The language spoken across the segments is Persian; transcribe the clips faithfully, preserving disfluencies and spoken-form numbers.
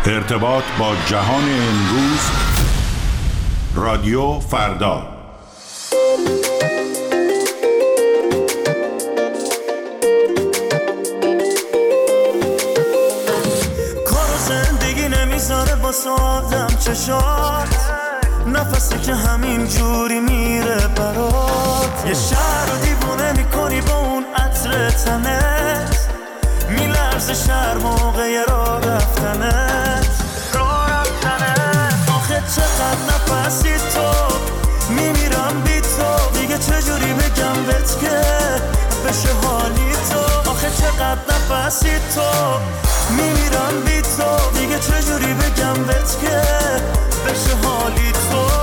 ارتباط با جهان امروز، رادیو فردا. کار و زندگی نمیذاره واسه آدم چشات، نفسی که همین جوری میره برات. یه شهر رو دیوونه میکنی با اون عطر تنت، میلرزه شهر موقع راه رفتنت راه رفتنت آخه چقدر نفسی تو، میمیرم بی تو، دیگه چجوری بگم بهت که بشه حالی تو. آخه چقدر نفسی تو، میمیرم بی تو، دیگه چجوری بگم بهت که بشه حالی تو.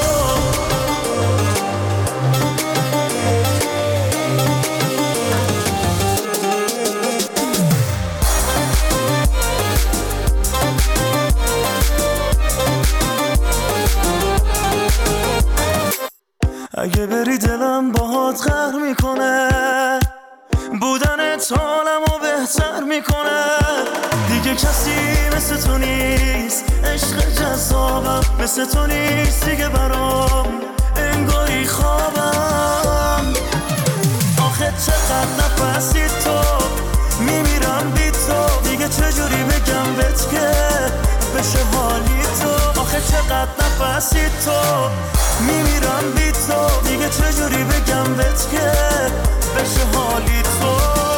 اگه بری دلم باهات قهر میکنه، بودنت حالمو بهتر میکنه. دیگه کسی مثل تو نیست، عشق جذابم مثل تو نیست دیگه برام، انگاری خوابم. آخه چقدر نفسی تو، میمیرم بی تو، دیگه چجوری بگم بهت که بشه حالی تو. آخه چقدر نفسی تو، میمیرم بی تو، دیگه چجوری بگم بهت که بشه حالی تو.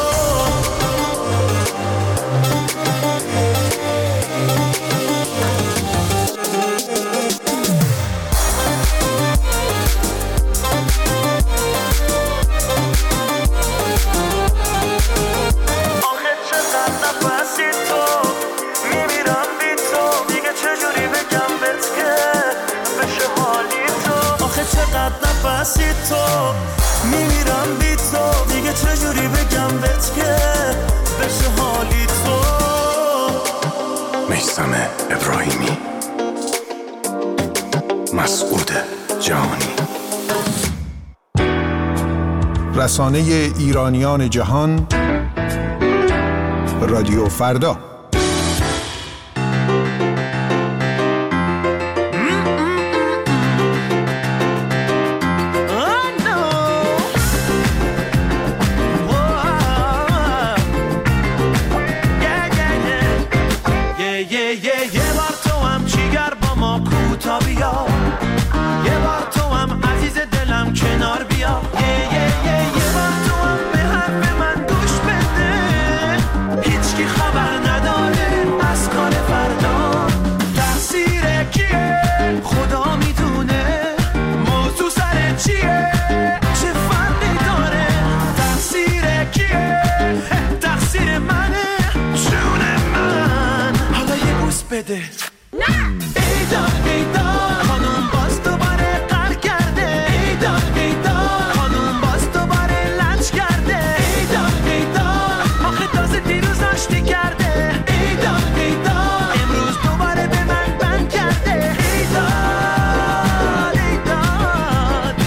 آخه چقدر نفسی تو، میمیرم بی تو، دیگه چجوری بگم بهت که بشه حالی تو. آخه چقدر نفسی تو، میمیرم بی تو، دیگه چجوری بگم بهت که بشه حالی تو. میثم ابراهیمی، مسعود جهانی. رسانه ایرانیان جهان، رادیو فردا. بده ایدان ایدان خانوم باز دوباره قهر کرده. ایدان ایدان خانوم باز دوباره لنج کرده. ایدان ایدان آخه تازه دیروز آشتی کرده. ایدان ایدان امروز دوباره به من بند کرده. ایدان ایدان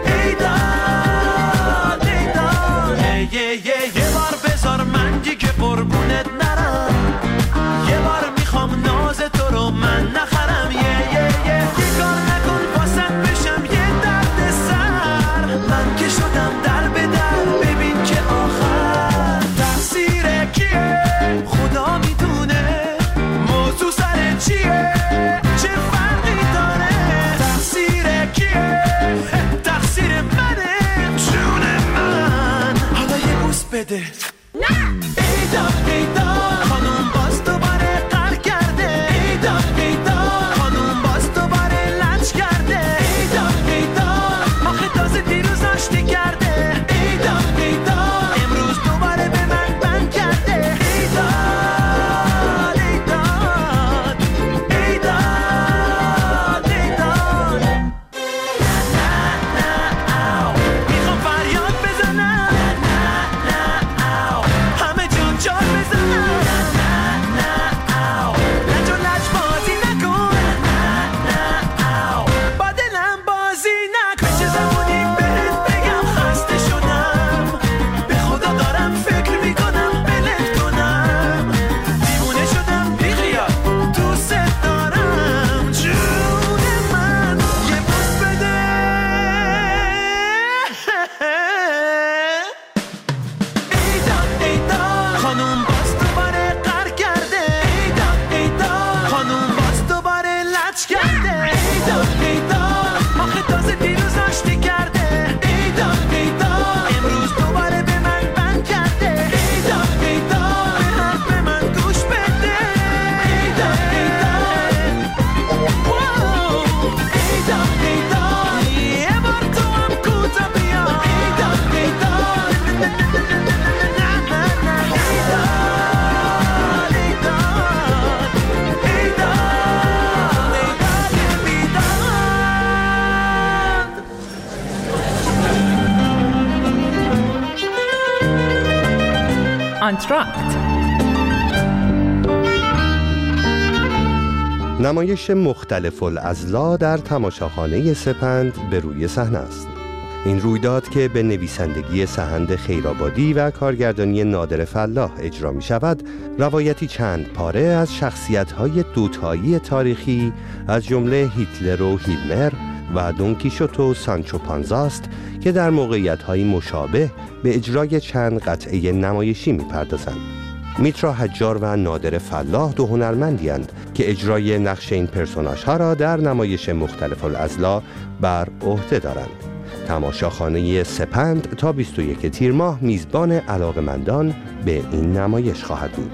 ایدان ایدان یه یه یه بار بذار من دیگه قربونت نرم، یه بار میخوام ناز تو رو من نخرم. یه یه یه یه کار نکن واسط بشم یه درد سر، من که شدم در به در، ببین که آخر تقصیر کیه خدا میدونه، موضوع سر چیه چه فرقی داره. تقصیر کیه تقصیر منه جون من، حالا یه بوس بده. ایدان ایدان خانوم باز دوباره قهر کرده. ایدان ایدان خانوم باز دوباره لنج کرده. ایدان ایدان آخه تازه دیروز آشتی کرده. ایدان ایدان امروز دوباره به من بند کرده. ایدان ایدان ایدان ایدان نه نه نه میخوام فریاد بزنم. نه نه نه آنتراکت. نمایش مختلف الاضلاع در تماشاخانه سپند به روی صحنه است. این رویداد که به نویسندگی سحند خیرآبادی و کارگردانی نادر فلاح اجرا می شود، روایتی چند پاره از شخصیت‌های دوتایی تاریخی از جمله هیتلر و هیلمر و دون کیشوت و سانچو پانزا است که در موقعیت‌های مشابه به اجرای چند قطعه نمایشی می‌پردازند. میترا حجار و نادر فلاح دو هنرمندی‌اند که اجرای نقش این پرسوناژها را در نمایش مختلف الاضلاع بر عهده دارند. تماشاخانه سپند تا بیست و یک تیر ماه میزبان علاقه‌مندان به این نمایش خواهد بود.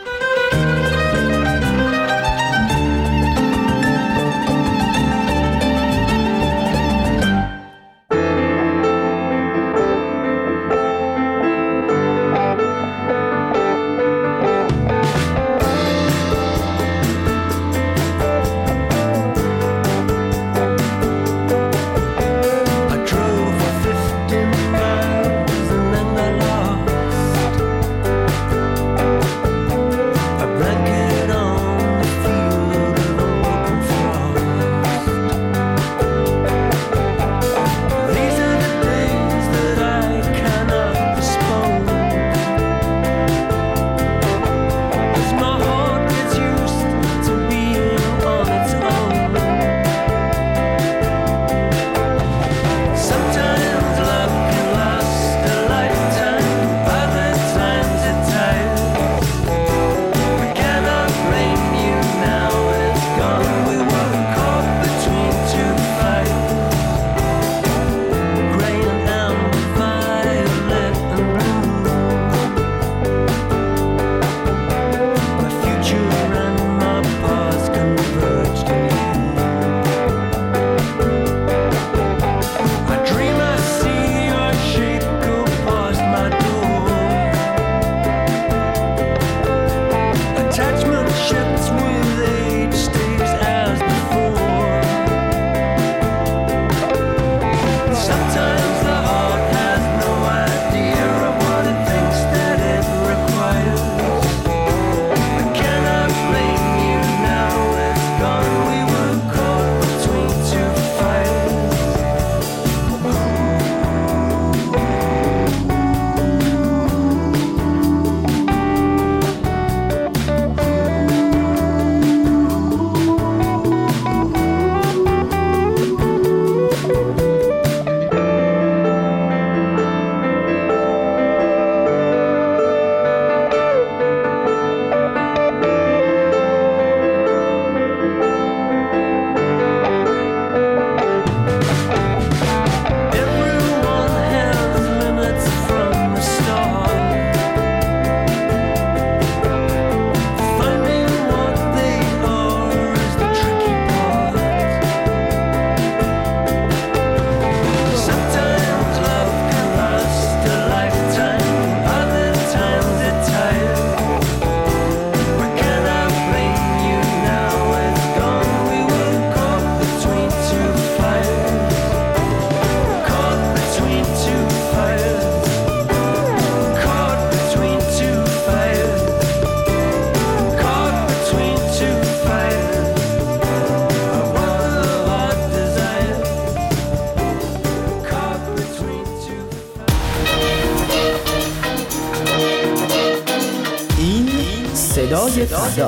صدای فردا،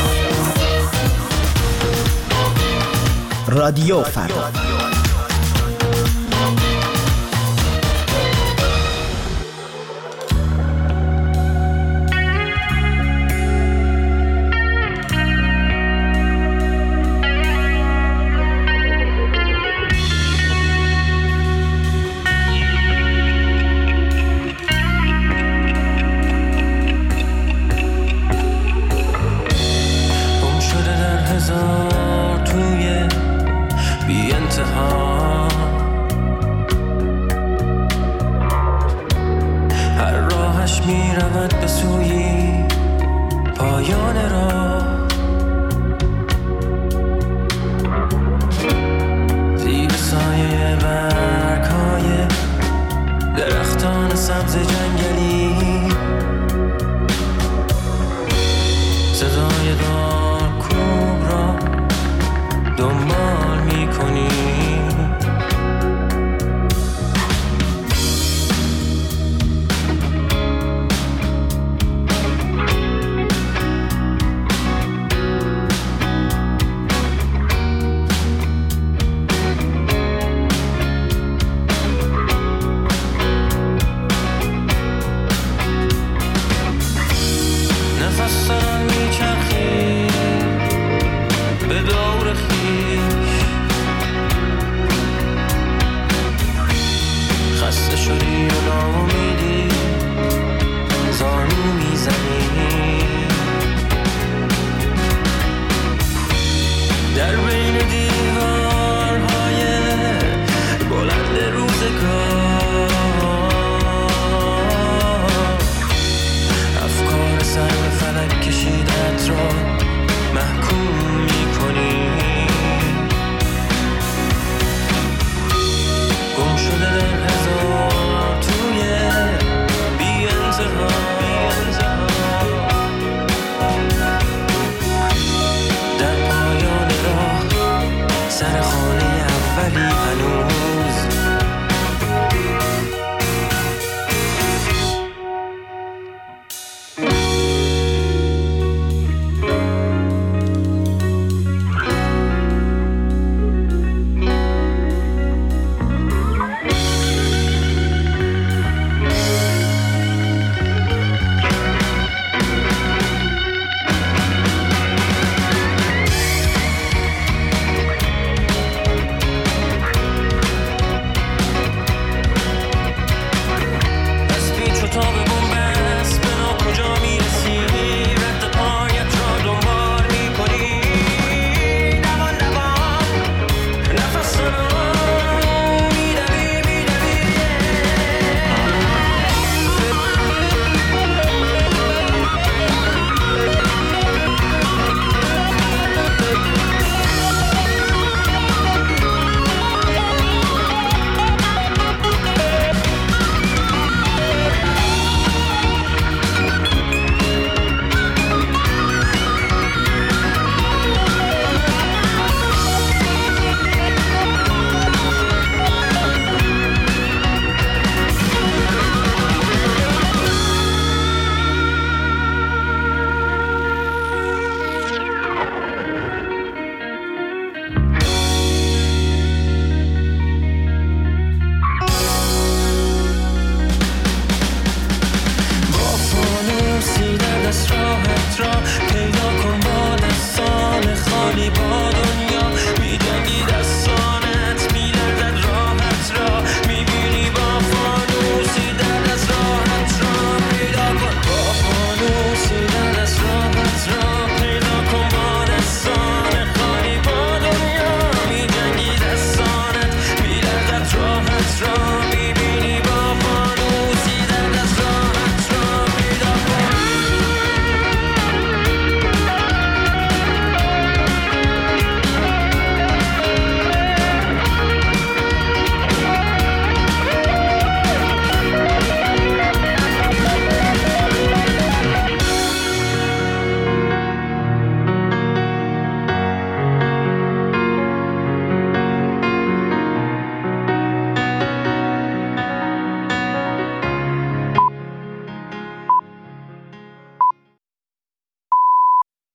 رادیو فردا. صدای دار کوب را دنبال میکنی